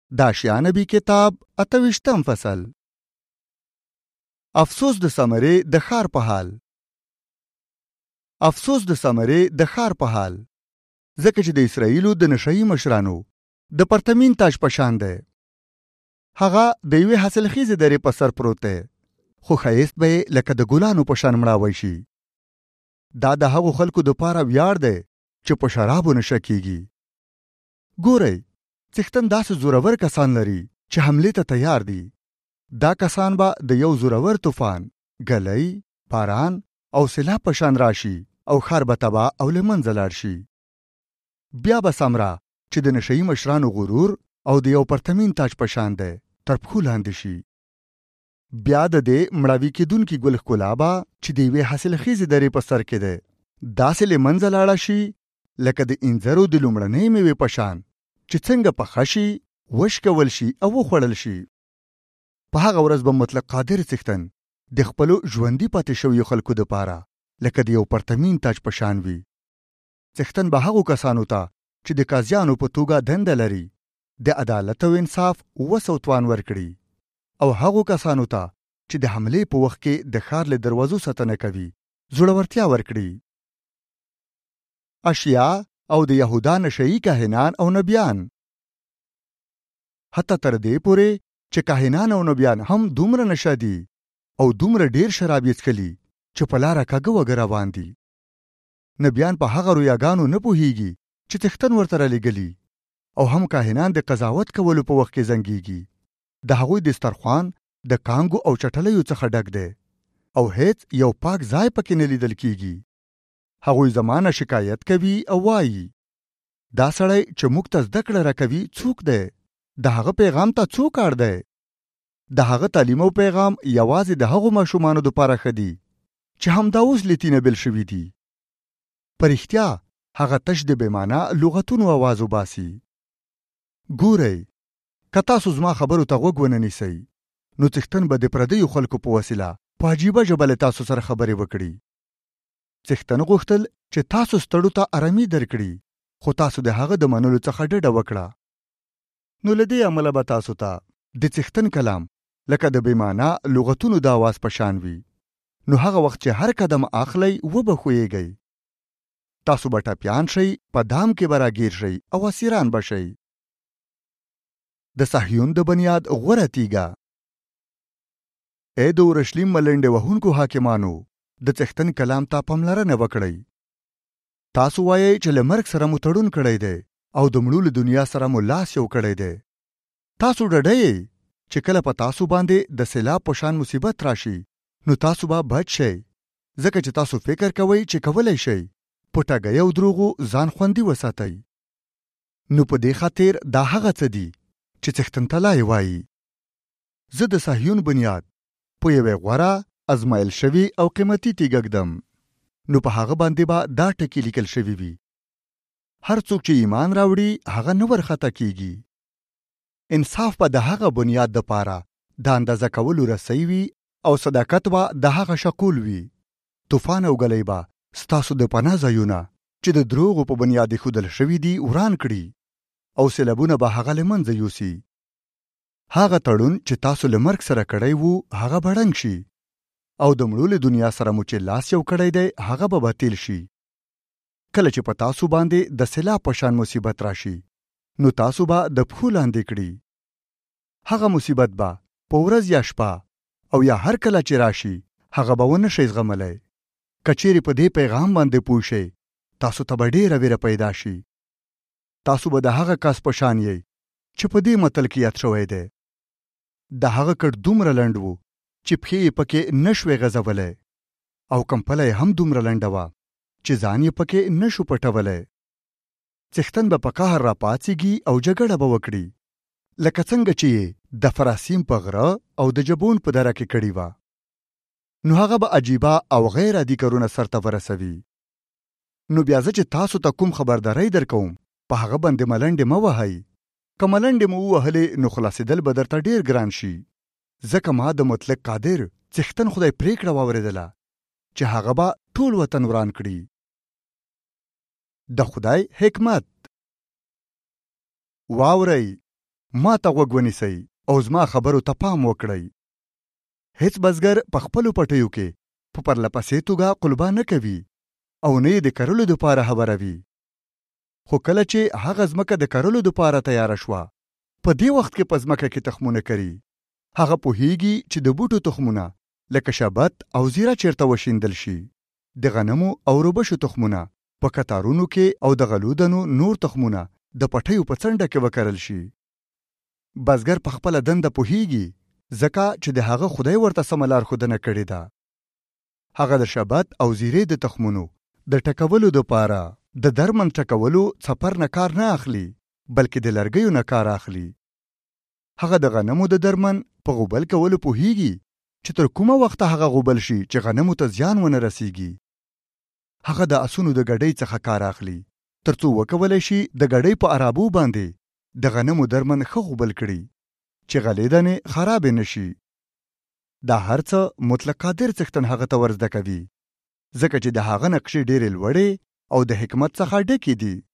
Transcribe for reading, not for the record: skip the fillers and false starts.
د اشیا نبی کتاب 28 فصل. افسوس د سمرې د ښار په حال. افسوس د سمرې د ښار په حال، ځکه چې د اسرائیلو د نشهیي مشرانو د پرتمین تاج په شان دی. هغه د یوې حاصلخیزې درې په سر پروت دی، خو ښایست به یې لکه د ګلانو په شان مړاوی شي. دا د هغو خلکو دپاره ویاړ دی چې په شرابو نشه کیږي. ګورئ، څښتن داسې زورور کسان لري چې حملې ته تیار دي. دا کسان به د یو زورور طوفان، ګلۍ، باران او سیلاب په شان راشي او ښار به تباه او له منځه لاړ شي. بیا به سمره چې د نشهیي مشرانو غرور او د یو پرتمین تاج په شان دی تر پښو لاندې شي. بیا د دې مړاوي کېدونکي ګل ښکلا به چې د یوې حاصلخیزې درې په سر کې دی داسې له منځه لاړه شي لکه د انځرو د لومړنۍ مېوې په شان چې څنګه پخه شي، وشکول شي او وخوړل شي. په هغه ورځ به مطلق قادر څښتن د خپلو ژوندي پاتې شویو خلکو دپاره لکه د یو پرتمین تاج په شان وي. څښتن به هغو کسانو ته چې د قاضیانو په توګه دنده لري د عدالت او انصاف وس او توان ورکړي، او هغو کسانو ته چې د حملې په وخت کې د ښار له دروازو ساتنه کوي زړورتیا ورکړي. اشیا او د یهودا نشهیي کاهنان او نبیان، حتی تر دې پورې چې کاهنان او نبیان هم دومره نشه دي او دومره ډیر شراب یې څښلي چې په لاره کږه وږه روان دي. نبیان په هغه رویاګانو نه پوهیږي چې څښتن ورته رالیږلي، او هم کاهنان د قضاوت کولو په وخت کې زنګیږي. د هغوی دسترخوان د کانګو او چټلیو څخه ډک دی او هیڅ یو پاک ځای پکې نه لیدل کیږي. هغوی زمانه شکایت کوي او وایي، دا سړی چې موږ ته زده کړه راکوي څوک دی؟ د هغه پیغام ته څوک اړ دی؟ د هغه تعلیم او پیغام یوازې د هغو ماشومانو دپاره ښه دي چې همدا اوس له تینه بیل شوي دي. په رښتیا هغه تش د بېمانه لغتونو آواز وباسي. ګورئ، که تاسو زما خبرو ته غوږ ونه نیسئ، نو څښتن به د پردیو خلکو په وسیله په عجیبه ژبه له تاسو سره خبرې وکړي. څښتن غوښتل چې تاسو ستړو ته ارامي درکړي، خو تاسو د هغه د منلو څخه ډډه وکړه. نو له دې امله به تاسو ته د څښتن کلام لکه د بېمانه لغتونو د آواز په شان وي. نو هغه وخت چې هر قدم اخلی وبه ښویږئ. تاسو به ټپیان شئ، په دام کې به راګیر شئ او اسیران به شئ. د صهیون د بنیاد غوره تیږه. ای د اورشلیم ملنډې وهونکو حاکمانو، د څښتن کلام ته پاملرنه وکړئ. تاسو وایئ چې له مرګ سره مو تړون کړی دی او د مړو له دنیا سره مو لاس یو کړی دی. تاسو ډډه یئ چې کله په تاسو باندې د سیلاب په شان مصیبت راشي نو تاسو به بچ شئ، ځکه چې تاسو فکر کوئ چې کولی شئ په ټګۍ او دروغو ځان خوندي وساتئ. نو په دې خاطر دا هغه څه دي چې څښتن تلای وایي، زه د صهیون بنیاد په یوې غوره ازمایل شوي او قیمتي تیږه ږدم. نو په هغه باندې به دا ټکي لیکل شوي وي، هر څوک چې ایمان راوړي هغه نه ورخطا کیږي. انصاف به د هغه بنیاد دپاره د اندازه کولو رسۍ وي او صداقت به د هغه شقول وي. طوفان او ګلۍ به ستاسو د پناه ځایونه چې د دروغو په بنیاد ایښودل شوي دي وران کړي، او سیلابونه به هغه له منځه یوسي. هغه تړون چې تاسو له مرګ سره کړی وو هغه به ړنګ شي، او د مړو له دنیا سره مو چې لاس یو کړی دی هغه به باطل شي. کله چې په تاسو باندې د سیلاب په شان مصیبت راشي نو تاسو به د پښو لاندې کړي. هغه مصیبت به په ورځ یا شپه او یا هر کله چې راشي هغه به ونه شئ زغملی. که چیرې په دې پیغام باندې پوه شئ تاسو ته به ډېره ویره پیدا شي. تاسو به د هغه کس په شان یئ چې په دې متل کې یاد شوی دی، د هغه کټ دومره لنډ و چې پښې یې پکې نه شوې غځولی، او کمپله یې هم دومره لنډه وه چې ځان یې پکې نه شو پټولی. څښتن به په قهر راپاڅېږي او جګړه به وکړي، لکه څنګه چې یې د فراسیم په غره او د جبون په دره کې کړې وه. نو هغه به عجیبه او غیر عادي کارونه سرته ورسوي. نو بیا زه چې تاسو ته کوم خبرداری درکوم په هغه باندې ملنډې مه وهئ. که ملنډې مو ووهلې نو خلاصېدل به درته ډېر ګران شي، ځکه ما د مطلق قادر څښتن خدای پرېکړه واورېدله چې هغه به ټول وطن وران کړي. د خدای حکمت. واورئ، ما ته غوږ ونیسئ او زما خبرو ته پام وکړئ. هیڅ بزګر په خپلو پټیو کې په پرلپسې توګه قلبه نه کوي او نه یې د کرلو دپاره هواروي. خو کله چې هغه ځمکه د کرلو دپاره تیاره شوه، په دې وخت کې په ځمکه کې تخمونه کري. هغه پوهیږي چې د بوټو تخمونه لکه شبت او زیره چیرته وشیندل شي. د غنمو او روبشو تخمونه په کتارونو کې او د غلودنو نور تخمونه د پټیو په څنډه کې وکرل شي. بزګر په خپله دنده پوهیږي ځکه چې د هغه خدای ورته سمه لارښودنه کړې ده. هغه د شبت او زیرې د تخمونو د ټکولو دپاره د درمن ټکولو څپر نه کار نه اخلي، بلکې د لرګیو نه کار اخلي. هغه د غنمو د درمن په غوبل کولو پوهیږي چې تر کومه وخته هغه غوبل شي چې غنمو ته زیان ونه رسیږي. هغه د اسونو د ګډۍ څخه کار اخلي ترڅو وکولی شي د ګډۍ په عرابو باندې د غنمو درمن ښه غوبل کړي چې غلې دانې خرابې نشي. دا هر څه مطلق قادر څښتن هغه ته ورزده کوي ځکه چې د هغه نقشې ډېرې لوړې او د حکمت څخه ډکې دي.